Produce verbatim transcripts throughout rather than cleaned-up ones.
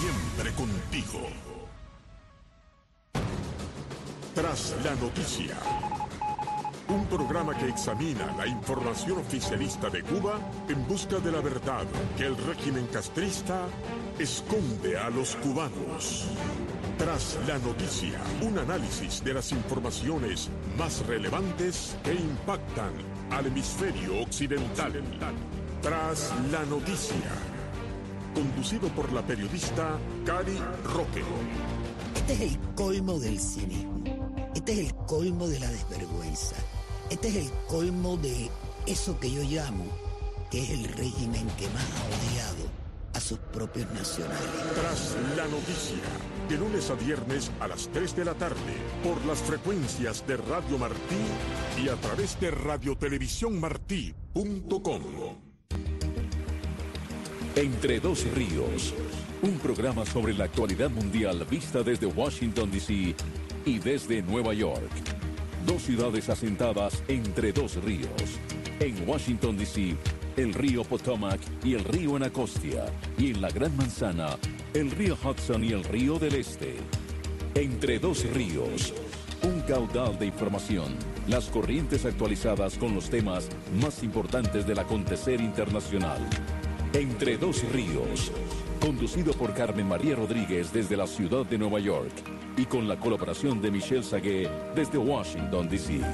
Siempre contigo. Tras la noticia. Un programa que examina la información oficialista de Cuba en busca de la verdad que el régimen castrista esconde a los cubanos. Tras la noticia, un análisis de las informaciones más relevantes que impactan al hemisferio occidental. Tras la noticia, conducido por la periodista Cari Roque. Este es el colmo del cinismo. Este es el colmo de la desvergüenza. Este es el colmo de eso que yo llamo que es el régimen que más ha odiado a sus propios nacionales. Tras la noticia, de lunes a viernes a las tres de la tarde, por las frecuencias de Radio Martí y a través de radio televisión martí punto com. Entre dos ríos, un programa sobre la actualidad mundial vista desde Washington, D C y desde Nueva York. Dos ciudades asentadas entre dos ríos. En Washington, D C, el río Potomac y el río Anacostia. Y en la Gran Manzana, el río Hudson y el río del Este. Entre dos ríos, un caudal de información. Las corrientes actualizadas con los temas más importantes del acontecer internacional. Entre dos ríos, conducido por Carmen María Rodríguez desde la ciudad de Nueva York y con la colaboración de Michelle Sagué desde Washington, D C.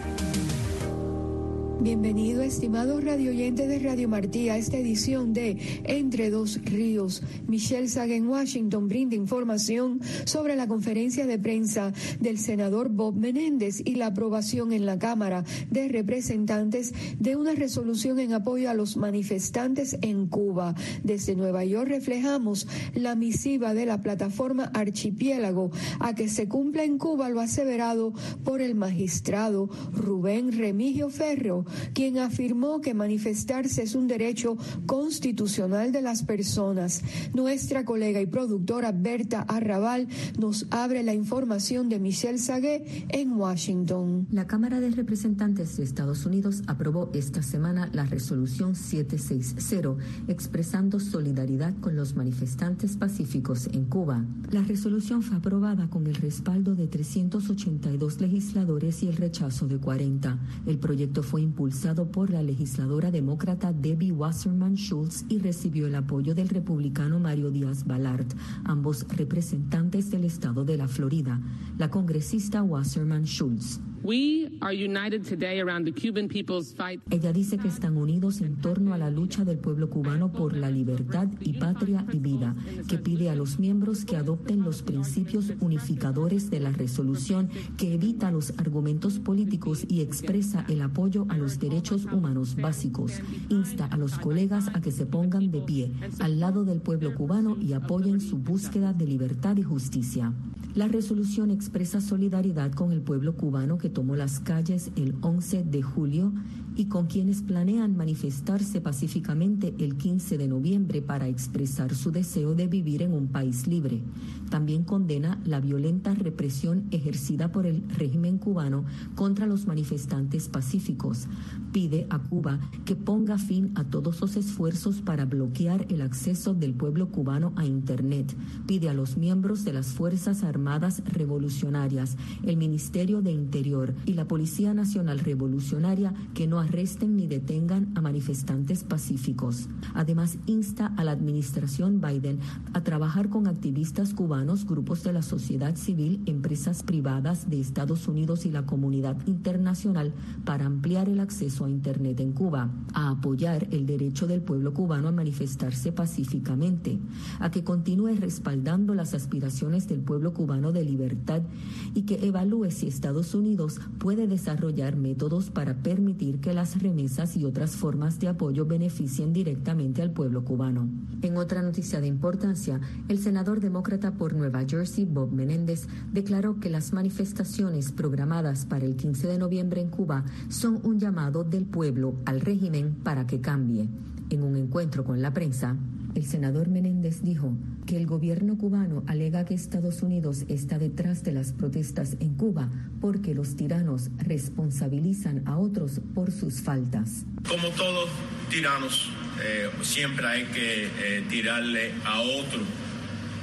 Bienvenido, estimado radio oyente de Radio Martí, a esta edición de Entre Dos Ríos. Michelle Sagué en Washington brinda información sobre la conferencia de prensa del senador Bob Menéndez y la aprobación en la Cámara de Representantes de una resolución en apoyo a los manifestantes en Cuba. Desde Nueva York reflejamos la misiva de la plataforma Archipiélago a que se cumpla en Cuba lo aseverado por el magistrado Rubén Remigio Ferro, quien afirmó que manifestarse es un derecho constitucional de las personas. Nuestra colega y productora Berta Arrabal nos abre la información de Michelle Sagué en Washington. La Cámara de Representantes de Estados Unidos aprobó esta semana la resolución setecientos sesenta, expresando solidaridad con los manifestantes pacíficos en Cuba. La resolución fue aprobada con el respaldo de trescientos ochenta y dos legisladores y el rechazo de cuarenta. El proyecto fue impulsado impulsado por la legisladora demócrata Debbie Wasserman Schultz y recibió el apoyo del republicano Mario Díaz Balart, ambos representantes del estado de la Florida. La congresista Wasserman Schultz. We are united today around the Cuban people's fight. Ella dice que están unidos en torno a la lucha del pueblo cubano por la libertad y patria y vida, que pide a los miembros que adopten los principios unificadores de la resolución, que evita los argumentos políticos y expresa el apoyo a los derechos humanos básicos. Insta a los colegas a que se pongan de pie al lado del pueblo cubano y apoyen su búsqueda de libertad y justicia. La resolución expresa solidaridad con el pueblo cubano que tomó las calles el once de julio y con quienes planean manifestarse pacíficamente el quince de noviembre para expresar su deseo de vivir en un país libre. También condena la violenta represión ejercida por el régimen cubano contra los manifestantes pacíficos. Pide a Cuba que ponga fin a todos los esfuerzos para bloquear el acceso del pueblo cubano a Internet. Pide a los miembros de las Fuerzas Armadas Revolucionarias, el Ministerio de Interior y la Policía Nacional Revolucionaria que no arresten ni detengan a manifestantes pacíficos. Además, insta a la administración Biden a trabajar con activistas cubanos, grupos de la sociedad civil, empresas privadas de Estados Unidos y la comunidad internacional para ampliar el acceso a Internet en Cuba, a apoyar el derecho del pueblo cubano a manifestarse pacíficamente, a que continúe respaldando las aspiraciones del pueblo cubano de libertad y que evalúe si Estados Unidos puede desarrollar métodos para permitir que las remesas y otras formas de apoyo beneficien directamente al pueblo cubano. En otra noticia de importancia, el senador demócrata por Nueva Jersey, Bob Menéndez, declaró que las manifestaciones programadas para el quince de noviembre en Cuba son un llamado del pueblo al régimen para que cambie. En un encuentro con la prensa, el senador Menéndez dijo que el gobierno cubano alega que Estados Unidos está detrás de las protestas en Cuba porque los tiranos responsabilizan a otros por sus faltas. Como todos tiranos, eh, siempre hay que eh, tirarle a otro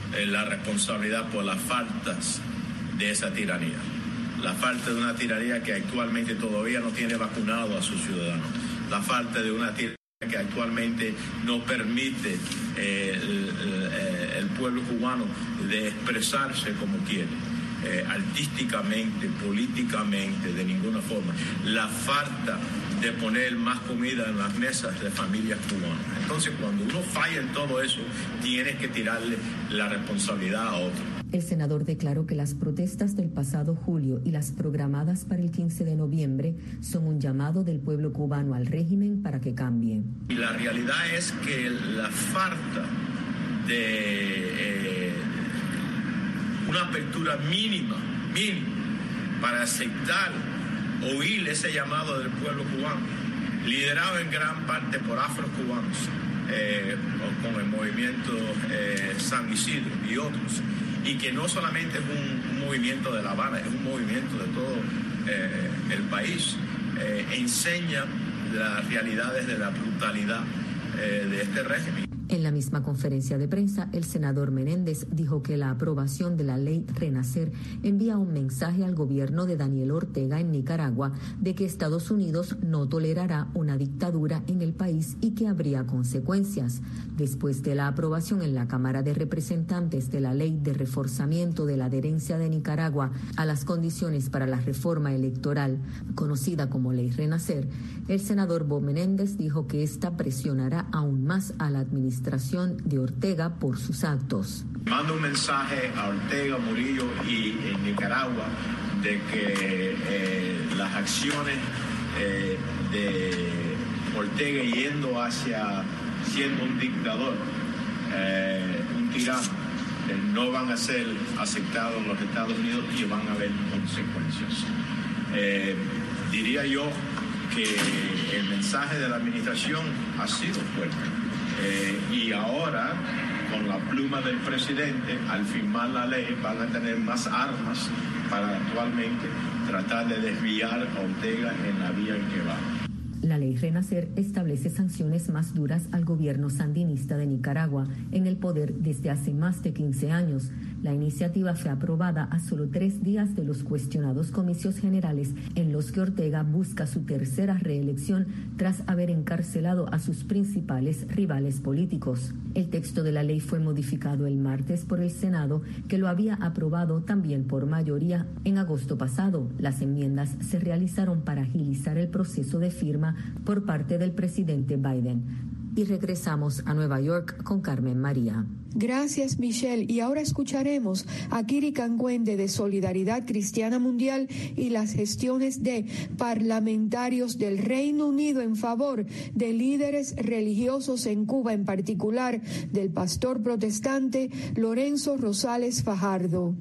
eh, la responsabilidad por las faltas de esa tiranía. La falta de una tiranía que actualmente todavía no tiene vacunado a sus ciudadanos. La falta de una tiranía que actualmente no permite eh, el, el, el pueblo cubano de expresarse como quiere, eh, artísticamente, políticamente, de ninguna forma. La falta de poner más comida en las mesas de familias cubanas. Entonces, cuando uno falla en todo eso, tienes que tirarle la responsabilidad a otro. El senador declaró que las protestas del pasado julio y las programadas para el quince de noviembre son un llamado del pueblo cubano al régimen para que cambie. Y la realidad es que la falta de eh, una apertura mínima, mínima, para aceptar, oír ese llamado del pueblo cubano, liderado en gran parte por afrocubanos, eh, con el movimiento eh, San Isidro y otros, y que no solamente es un, un movimiento de La Habana, es un movimiento de todo eh, el país, eh, enseña las realidades de la brutalidad eh, de este régimen. En la misma conferencia de prensa, el senador Menéndez dijo que la aprobación de la ley Renacer envía un mensaje al gobierno de Daniel Ortega en Nicaragua de que Estados Unidos no tolerará una dictadura en el país y que habría consecuencias. Después de la aprobación en la Cámara de Representantes de la ley de reforzamiento de la adherencia de Nicaragua a las condiciones para la reforma electoral, conocida como Ley Renacer, el senador Bob Menéndez dijo que esta presionará aún más a la administración de Ortega por sus actos. Mando un mensaje a Ortega, Murillo y en Nicaragua de que eh, las acciones eh, de Ortega yendo hacia siendo un dictador, eh, un tirano, eh, no van a ser aceptados en los Estados Unidos y van a haber consecuencias. Eh, diría yo que el mensaje de la administración ha sido fuerte. Eh, y ahora, con la pluma del presidente, al firmar la ley, van a tener más armas para actualmente tratar de desviar a Ortega en la vía en que va. La ley Renacer establece sanciones más duras al gobierno sandinista de Nicaragua, en el poder desde hace más de quince años. La iniciativa fue aprobada a solo tres días de los cuestionados comicios generales en los que Ortega busca su tercera reelección tras haber encarcelado a sus principales rivales políticos. El texto de la ley fue modificado el martes por el Senado, que lo había aprobado también por mayoría en agosto pasado. Las enmiendas se realizaron para agilizar el proceso de firma por parte del presidente Biden. Y regresamos a Nueva York con Carmen María. Gracias, Michelle. Y ahora escucharemos a Kiri Cangüende de Solidaridad Cristiana Mundial y las gestiones de parlamentarios del Reino Unido en favor de líderes religiosos en Cuba, en particular del pastor protestante Lorenzo Rosales Fajardo.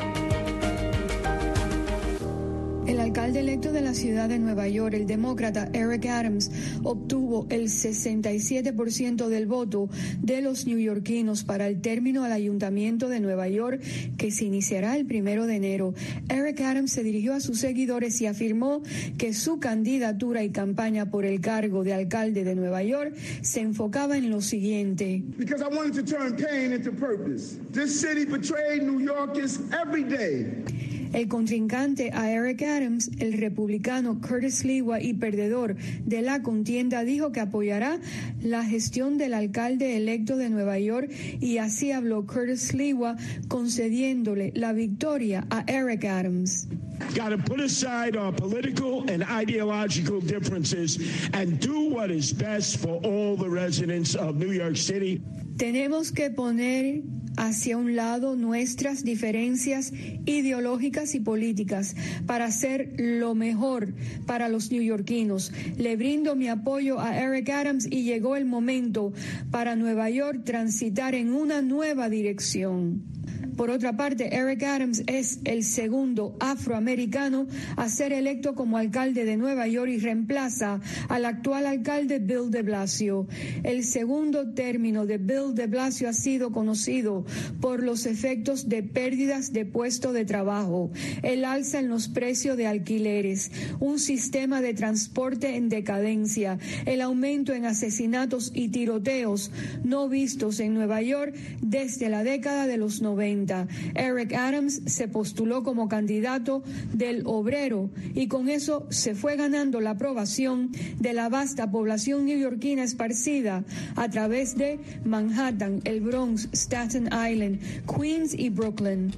El alcalde electo de la ciudad de Nueva York, el demócrata Eric Adams, obtuvo el sesenta y siete por ciento del voto de los neoyorquinos para el término al ayuntamiento de Nueva York, que se iniciará el primero de enero. Eric Adams se dirigió a sus seguidores y afirmó que su candidatura y campaña por el cargo de alcalde de Nueva York se enfocaba en lo siguiente. Because I wanted to turn pain into purpose. This city betrayed New Yorkers every day. El contrincante a Eric Adams, el republicano Curtis Sliwa y perdedor de la contienda, dijo que apoyará la gestión del alcalde electo de Nueva York, y así habló Curtis Sliwa concediéndole la victoria a Eric Adams. Got to put aside our political and ideological differences and do what is best for all the residents of New York City. Tenemos que poner hacia un lado nuestras diferencias ideológicas y políticas para hacer lo mejor para los neoyorquinos. Le brindo mi apoyo a Eric Adams y llegó el momento para Nueva York transitar en una nueva dirección. Por otra parte, Eric Adams es el segundo afroamericano a ser electo como alcalde de Nueva York y reemplaza al actual alcalde Bill de Blasio. El segundo término de Bill de Blasio ha sido conocido por los efectos de pérdidas de puesto de trabajo, el alza en los precios de alquileres, un sistema de transporte en decadencia, el aumento en asesinatos y tiroteos no vistos en Nueva York desde la década de los noventa. Eric Adams se postuló como candidato del Obrero y con eso se fue ganando la aprobación de la vasta población neoyorquina esparcida a través de Manhattan, el Bronx, Staten Island, Queens y Brooklyn.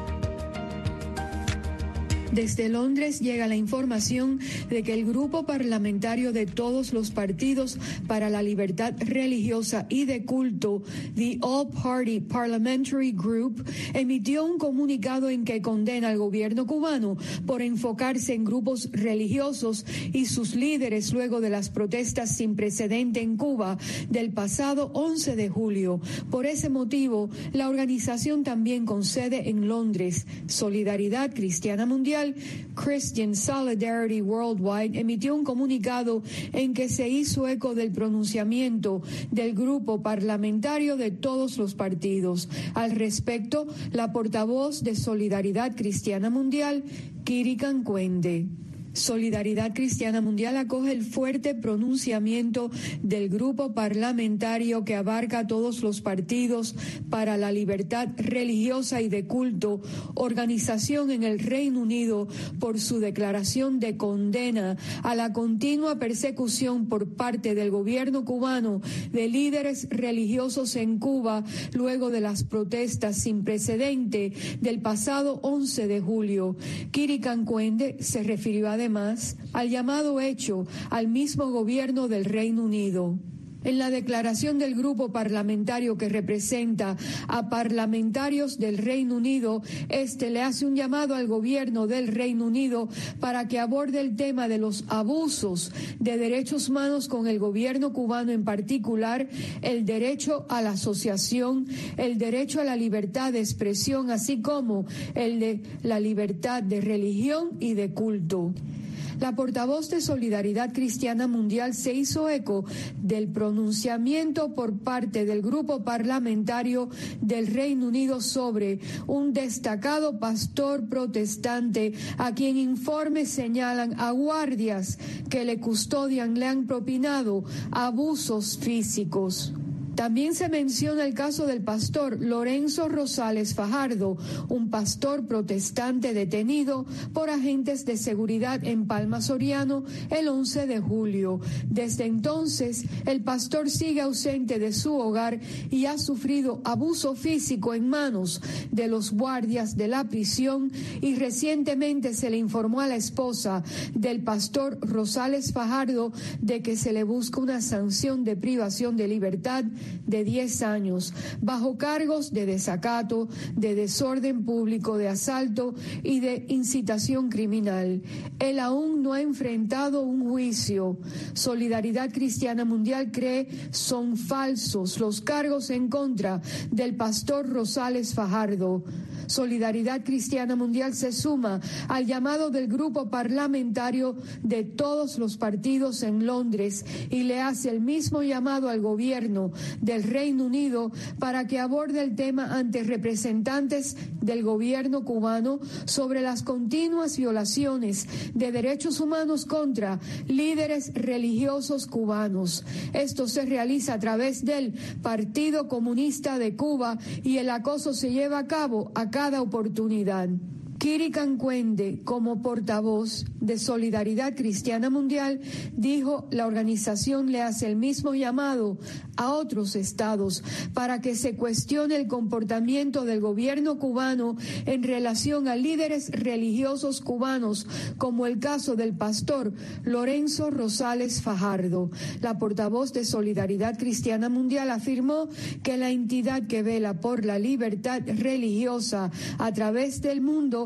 Desde Londres llega la información de que el grupo parlamentario de todos los partidos para la libertad religiosa y de culto, The All Party Parliamentary Group, emitió un comunicado en que condena al gobierno cubano por enfocarse en grupos religiosos y sus líderes luego de las protestas sin precedente en Cuba del pasado once de julio. Por ese motivo, la organización también con sede en Londres, Solidaridad Cristiana Mundial, Christian Solidarity Worldwide, emitió un comunicado en que se hizo eco del pronunciamiento del grupo parlamentario de todos los partidos. Al respecto, la portavoz de Solidaridad Cristiana Mundial, Kiri Cancuende. Solidaridad Cristiana Mundial acoge el fuerte pronunciamiento del grupo parlamentario que abarca a todos los partidos para la libertad religiosa y de culto, organización en el Reino Unido, por su declaración de condena a la continua persecución por parte del gobierno cubano de líderes religiosos en Cuba luego de las protestas sin precedente del pasado once de julio. Kiri Cancuende se refirió a además al llamado hecho al mismo gobierno del Reino Unido. En la declaración del grupo parlamentario que representa a parlamentarios del Reino Unido, este le hace un llamado al gobierno del Reino Unido para que aborde el tema de los abusos de derechos humanos con el gobierno cubano, en particular el derecho a la asociación, el derecho a la libertad de expresión, así como el de la libertad de religión y de culto. La portavoz de Solidaridad Cristiana Mundial se hizo eco del pronunciamiento por parte del grupo parlamentario del Reino Unido sobre un destacado pastor protestante a quien informes señalan a guardias que le custodian le han propinado abusos físicos. También se menciona el caso del pastor Lorenzo Rosales Fajardo, un pastor protestante detenido por agentes de seguridad en Palma Soriano el once de julio. Desde entonces, el pastor sigue ausente de su hogar y ha sufrido abuso físico en manos de los guardias de la prisión, y recientemente se le informó a la esposa del pastor Rosales Fajardo de que se le busca una sanción de privación de libertad de diez años, bajo cargos de desacato, de desorden público, de asalto y de incitación criminal. Él aún no ha enfrentado un juicio. Solidaridad Cristiana Mundial cree son falsos los cargos en contra del pastor Rosales Fajardo. Solidaridad Cristiana Mundial se suma al llamado del grupo parlamentario de todos los partidos en Londres y le hace el mismo llamado al gobierno del Reino Unido para que aborde el tema ante representantes del gobierno cubano sobre las continuas violaciones de derechos humanos contra líderes religiosos cubanos. Esto se realiza a través del Partido Comunista de Cuba y el acoso se lleva a cabo a cada oportunidad. Kiri Cancuende, como portavoz de Solidaridad Cristiana Mundial, dijo la organización le hace el mismo llamado a otros estados para que se cuestione el comportamiento del gobierno cubano en relación a líderes religiosos cubanos, como el caso del pastor Lorenzo Rosales Fajardo. La portavoz de Solidaridad Cristiana Mundial afirmó que la entidad que vela por la libertad religiosa a través del mundo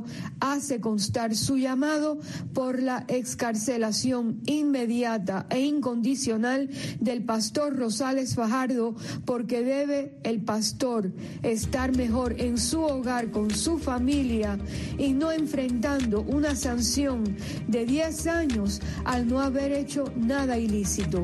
Castro hace constar su llamado por la excarcelación inmediata e incondicional del pastor Rosales Fajardo, porque debe el pastor estar mejor en su hogar con su familia y no enfrentando una sanción de diez años al no haber hecho nada ilícito.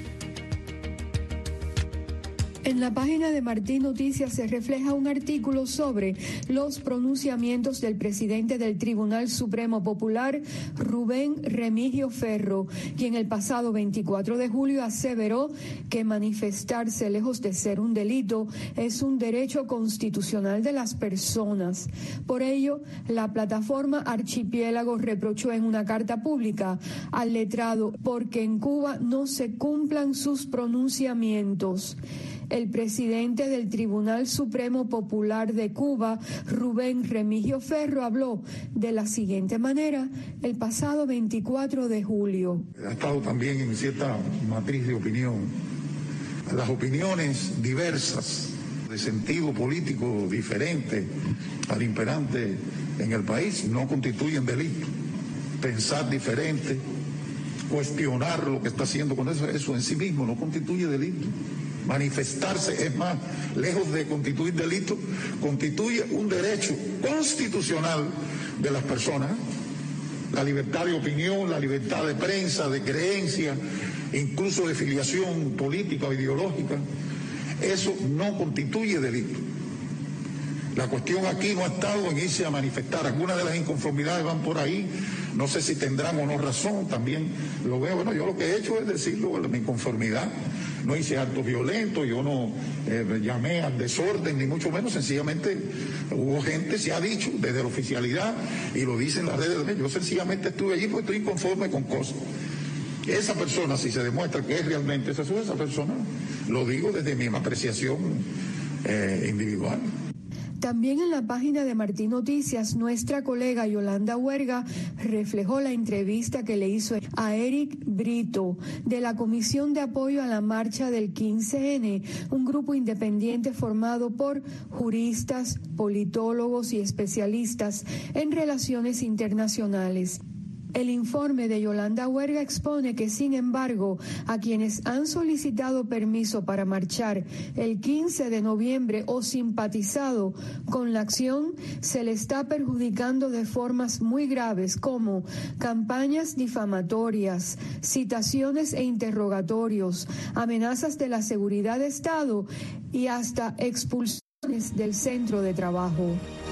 En la página de Martín Noticias se refleja un artículo sobre los pronunciamientos del presidente del Tribunal Supremo Popular, Rubén Remigio Ferro, quien el pasado veinticuatro de julio aseveró que manifestarse, lejos de ser un delito, es un derecho constitucional de las personas. Por ello, la plataforma Archipiélago reprochó en una carta pública al letrado porque en Cuba no se cumplan sus pronunciamientos. El presidente del Tribunal Supremo Popular de Cuba, Rubén Remigio Ferro, habló de la siguiente manera el pasado veinticuatro de julio. Ha estado también en cierta matriz de opinión. Las opiniones diversas, de sentido político diferente al imperante en el país, no constituyen delito. Pensar diferente, cuestionar lo que está haciendo con eso, eso en sí mismo no constituye delito. Manifestarse, es más, lejos de constituir delito, constituye un derecho constitucional de las personas. La libertad de opinión, la libertad de prensa, de creencia, incluso de filiación política o ideológica, eso no constituye delito. La cuestión aquí no ha estado en irse a manifestar. Algunas de las inconformidades van por ahí. No sé si tendrán o no razón, también lo veo. Bueno, yo lo que he hecho es decirlo, mi inconformidad. No hice actos violentos, yo no eh, llamé al desorden, ni mucho menos. Sencillamente hubo gente, se ha dicho, desde la oficialidad, y lo dicen las redes de medios. Yo sencillamente estuve allí porque estoy inconforme con cosas. Esa persona, si se demuestra que es realmente esa, esa persona, lo digo desde mi apreciación eh, individual. También en la página de Martín Noticias, nuestra colega Yolanda Huerga reflejó la entrevista que le hizo a Eric Brito de la Comisión de Apoyo a la Marcha del quince ene, un grupo independiente formado por juristas, politólogos y especialistas en relaciones internacionales. El informe de Yolanda Huerga expone que, sin embargo, a quienes han solicitado permiso para marchar el quince de noviembre o simpatizado con la acción, se le está perjudicando de formas muy graves, como campañas difamatorias, citaciones e interrogatorios, amenazas de la seguridad de Estado y hasta expulsiones del centro de trabajo.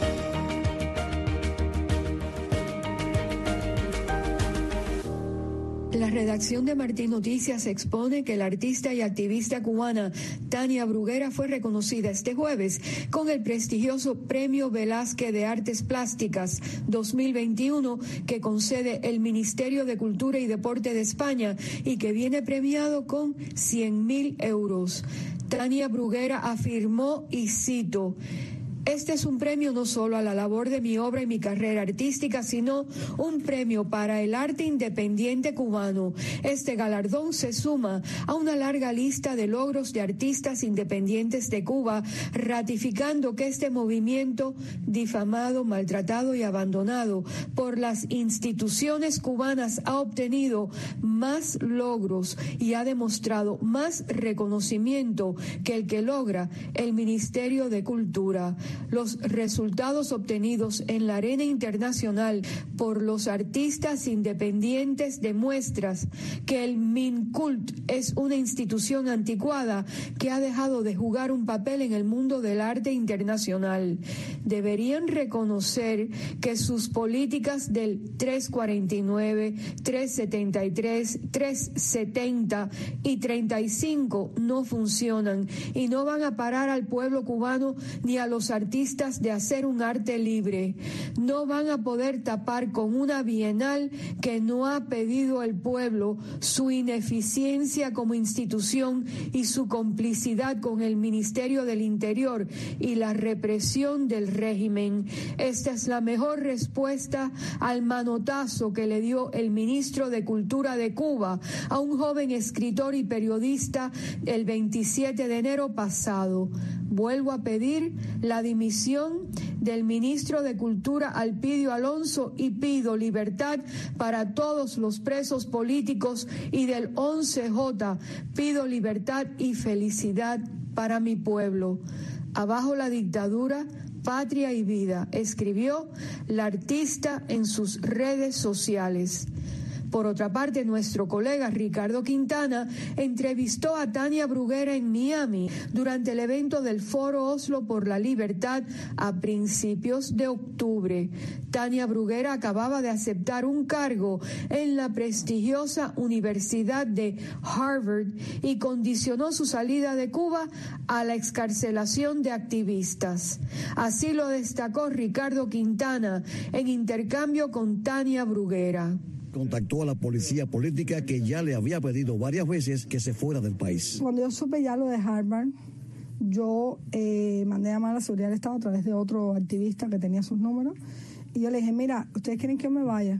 La redacción de Martín Noticias expone que la artista y activista cubana Tania Bruguera fue reconocida este jueves con el prestigioso Premio Velázquez de Artes Plásticas dos mil veintiuno que concede el Ministerio de Cultura y Deporte de España y que viene premiado con cien mil euros. Tania Bruguera afirmó, y cito: "Este es un premio no solo a la labor de mi obra y mi carrera artística, sino un premio para el arte independiente cubano. Este galardón se suma a una larga lista de logros de artistas independientes de Cuba, ratificando que este movimiento, difamado, maltratado y abandonado por las instituciones cubanas, ha obtenido más logros y ha demostrado más reconocimiento que el que logra el Ministerio de Cultura. Los resultados obtenidos en la arena internacional por los artistas independientes demuestran que el MINCULT es una institución anticuada que ha dejado de jugar un papel en el mundo del arte internacional. Deberían reconocer que sus políticas del trescientos cuarenta y nueve, trescientos setenta y tres, trescientos setenta y treinta y cinco no funcionan y no van a parar al pueblo cubano ni a los artistas de hacer un arte libre. No van a poder tapar con una bienal que no ha pedido el pueblo su ineficiencia como institución y su complicidad con el Ministerio del Interior y la represión del régimen. Esta es la mejor respuesta al manotazo que le dio el ministro de Cultura de Cuba a un joven escritor y periodista el veintisiete de enero pasado. Vuelvo a pedir la dimisión del ministro de Cultura Alpidio Alonso y pido libertad para todos los presos políticos, y del once J pido libertad y felicidad para mi pueblo. Abajo la dictadura, patria y vida, escribió la artista en sus redes sociales. Por otra parte, nuestro colega Ricardo Quintana entrevistó a Tania Bruguera en Miami durante el evento del Foro Oslo por la Libertad a principios de octubre. Tania Bruguera acababa de aceptar un cargo en la prestigiosa Universidad de Harvard y condicionó su salida de Cuba a la excarcelación de activistas. Así lo destacó Ricardo Quintana en intercambio con Tania Bruguera. Contactó a la policía política, que ya le había pedido varias veces que se fuera del país. Cuando yo supe ya lo de Harvard, yo eh, mandé a llamar a la seguridad del Estado a través de otro activista que tenía sus números, y yo le dije, mira, ¿ustedes quieren que yo me vaya?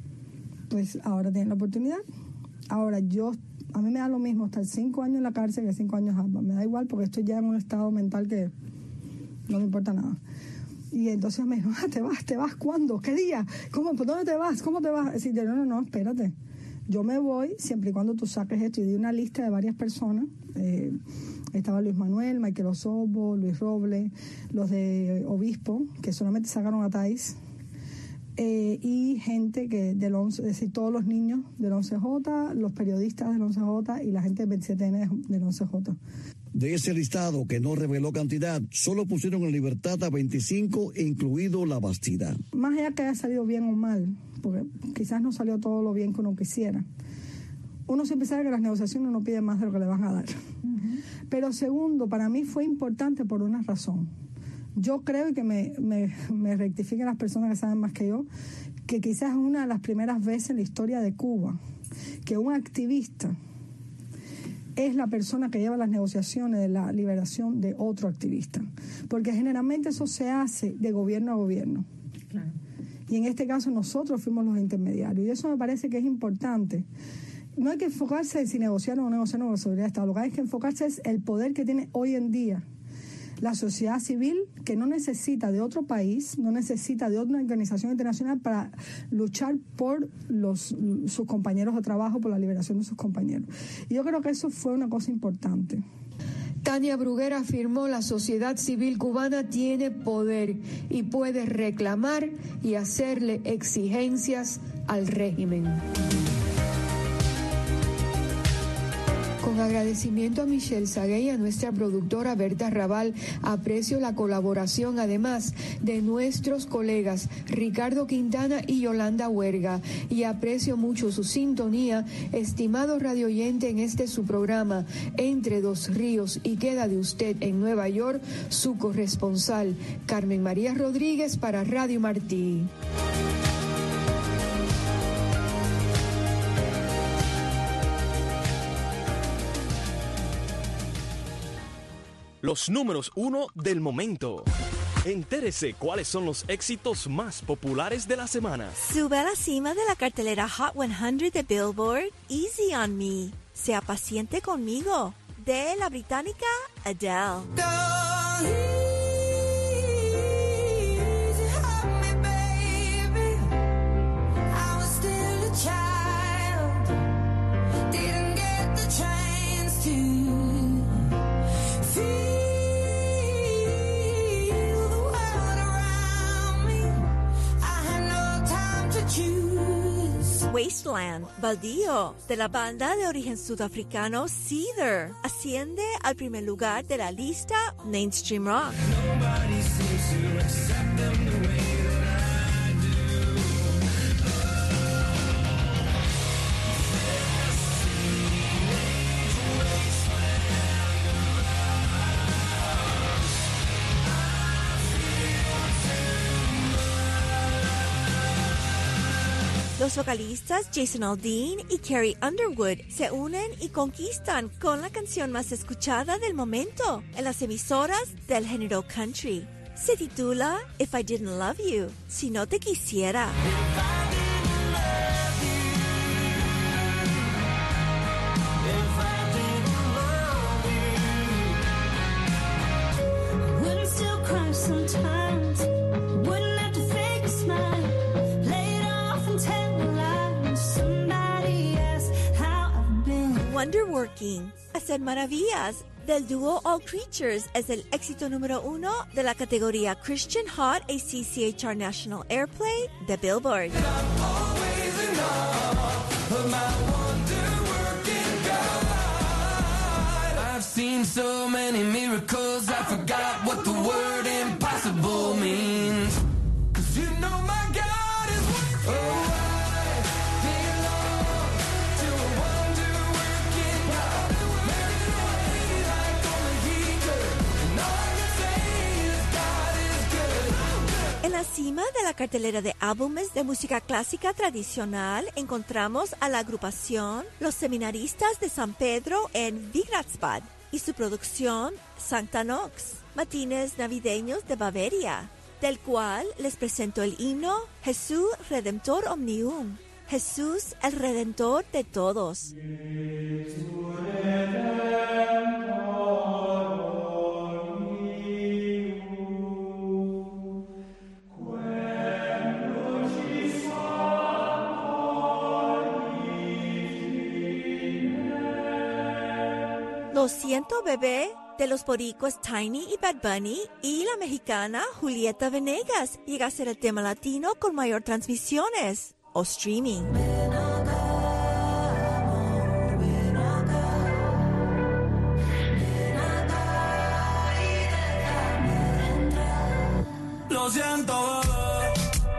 Pues ahora tienen la oportunidad. Ahora yo, a mí me da lo mismo estar cinco años en la cárcel que cinco años en Harvard. Me da igual, porque estoy ya en un estado mental que no me importa nada. Y entonces me dijo, ah, ¿te vas? ¿Te vas cuándo? ¿Qué día? ¿Cómo? ¿Por dónde te vas? ¿Cómo te vas? Decir, no, no, no, espérate. Yo me voy siempre y cuando tú saques esto. Y di una lista de varias personas. Eh, estaba Luis Manuel, Michael Osorbo, Luis Robles, los de Obispo, que solamente sacaron a Thais. Eh, y gente que del once, es decir, todos los niños del once J, los periodistas del once J y la gente del veintisiete ene del once J. De ese listado, que no reveló cantidad, solo pusieron en libertad a veinticinco, incluido La Bastida. Más allá que haya salido bien o mal, porque quizás no salió todo lo bien que uno quisiera, uno siempre sabe que las negociaciones no piden más de lo que le van a dar. Uh-huh. Pero segundo, para mí fue importante por una razón. Yo creo, y que me, me, me rectifiquen las personas que saben más que yo, que quizás es una de las primeras veces en la historia de Cuba que un activista es la persona que lleva las negociaciones de la liberación de otro activista. Porque generalmente eso se hace de gobierno a gobierno. Claro. Y en este caso nosotros fuimos los intermediarios. Y eso me parece que es importante. No hay que enfocarse en si negociar o no negociar con la seguridad de Estado. Lo que hay que enfocarse es el poder que tiene hoy en día la sociedad civil, que no necesita de otro país, no necesita de otra organización internacional para luchar por los, sus compañeros de trabajo, por la liberación de sus compañeros. Y yo creo que eso fue una cosa importante. Tania Bruguera afirmó: la sociedad civil cubana tiene poder y puede reclamar y hacerle exigencias al régimen. Con agradecimiento a Michelle Sagué y a nuestra productora Berta Raval, aprecio la colaboración además de nuestros colegas Ricardo Quintana y Yolanda Huerga, y aprecio mucho su sintonía, estimado radioyente, en este su programa Entre Dos Ríos, y queda de usted en Nueva York su corresponsal Carmen María Rodríguez para Radio Martí. Los números uno del momento. Entérese cuáles son los éxitos más populares de la semana. Sube a la cima de la cartelera Hot cien de Billboard, Easy on Me. Sea paciente conmigo, de la británica Adele. Wasteland, Baldío, de la banda de origen sudafricano Seether, asciende al primer lugar de la lista Mainstream Rock. Los vocalistas Jason Aldean y Carrie Underwood se unen y conquistan con la canción más escuchada del momento en las emisoras del género country. Se titula If I Didn't Love You, Si No Te Quisiera. Sometimes Wonderworking, Hacer Maravillas, del dúo All Creatures, es el éxito número uno de la categoría Christian Hot A C C H R National Airplay de Billboard. I've seen so many miracles, I forgot what the word impossible means. 'Cause you know my God is working. Oh, I belong to a wonder-working God. Making a way like only He could. And all I can say is God is good. En la cima de la cartelera de álbumes de música clásica tradicional encontramos a la agrupación Los Seminaristas de San Pedro en Vigratsbad y su producción Sancta Nox, Matines Navideños de Bavaria, del cual les presento el himno Jesús Redentor Omnium, Jesús el Redentor de todos. Lo siento, bebé, de los boricuas Tiny y Bad Bunny, y la mexicana Julieta Venegas llega a ser el tema latino con mayor transmisiones o streaming. Lo siento, bebé.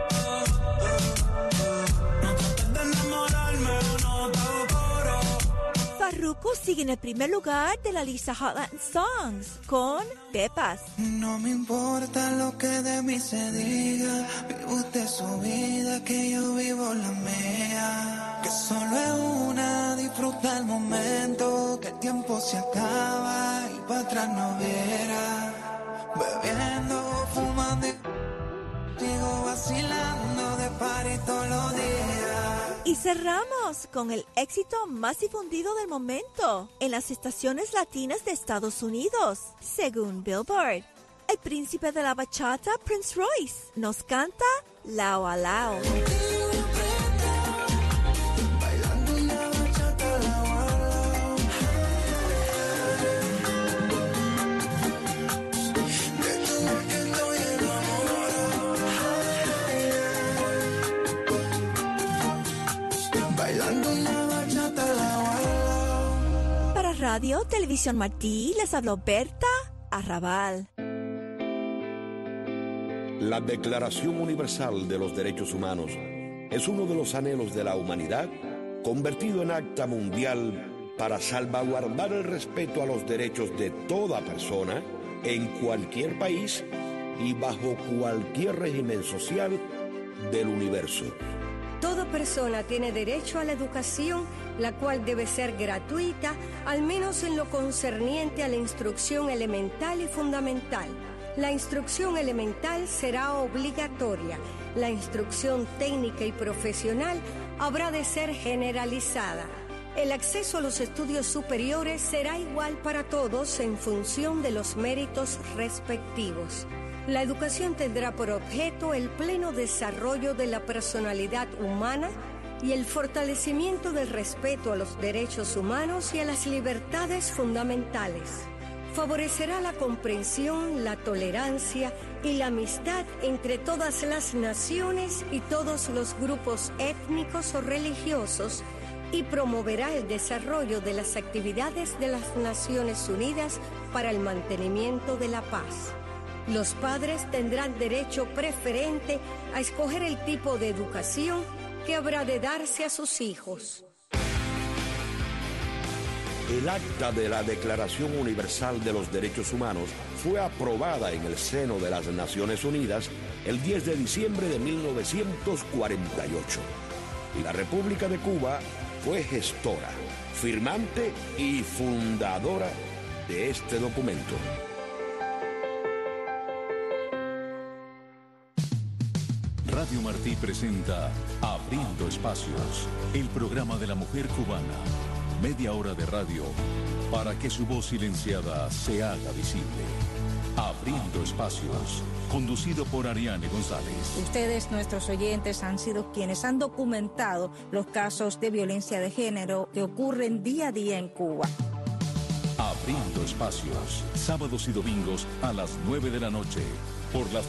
No trates de enamorarme o no te adoro. Farruko sigue en el primer lugar de la lista Hot Latin Songs con Pepas. No me importa lo que de mí se diga, vive usted su vida, que yo vivo la mía. Que solo es una, disfruta el momento, que el tiempo se acaba y para atrás no viera. Bebiendo, fumando y sigo vacilando de party todos los días. Y cerramos con el éxito más difundido del momento en las estaciones latinas de Estados Unidos, según Billboard. El príncipe de la bachata, Prince Royce, nos canta Lao a Lao. Para Radio Televisión Martí les habló Berta Arrabal. La Declaración Universal de los Derechos Humanos es uno de los anhelos de la humanidad convertido en acta mundial para salvaguardar el respeto a los derechos de toda persona en cualquier país y bajo cualquier régimen social del universo. Toda persona tiene derecho a la educación, la cual debe ser gratuita, al menos en lo concerniente a la instrucción elemental y fundamental. La instrucción elemental será obligatoria. La instrucción técnica y profesional habrá de ser generalizada. El acceso a los estudios superiores será igual para todos en función de los méritos respectivos. La educación tendrá por objeto el pleno desarrollo de la personalidad humana y el fortalecimiento del respeto a los derechos humanos y a las libertades fundamentales. Favorecerá la comprensión, la tolerancia y la amistad entre todas las naciones y todos los grupos étnicos o religiosos y promoverá el desarrollo de las actividades de las Naciones Unidas para el mantenimiento de la paz. Los padres tendrán derecho preferente a escoger el tipo de educación que habrá de darse a sus hijos. El acta de la Declaración Universal de los Derechos Humanos fue aprobada en el seno de las Naciones Unidas el diez de diciembre de mil novecientos cuarenta y ocho. Y la República de Cuba fue gestora, firmante y fundadora de este documento. Radio Martí presenta Abriendo Espacios, el programa de la mujer cubana. Media hora de radio para que su voz silenciada se haga visible. Abriendo Espacios, conducido por Ariane González. Ustedes, nuestros oyentes, han sido quienes han documentado los casos de violencia de género que ocurren día a día en Cuba. Abriendo Espacios, sábados y domingos a las nueve de la noche, por las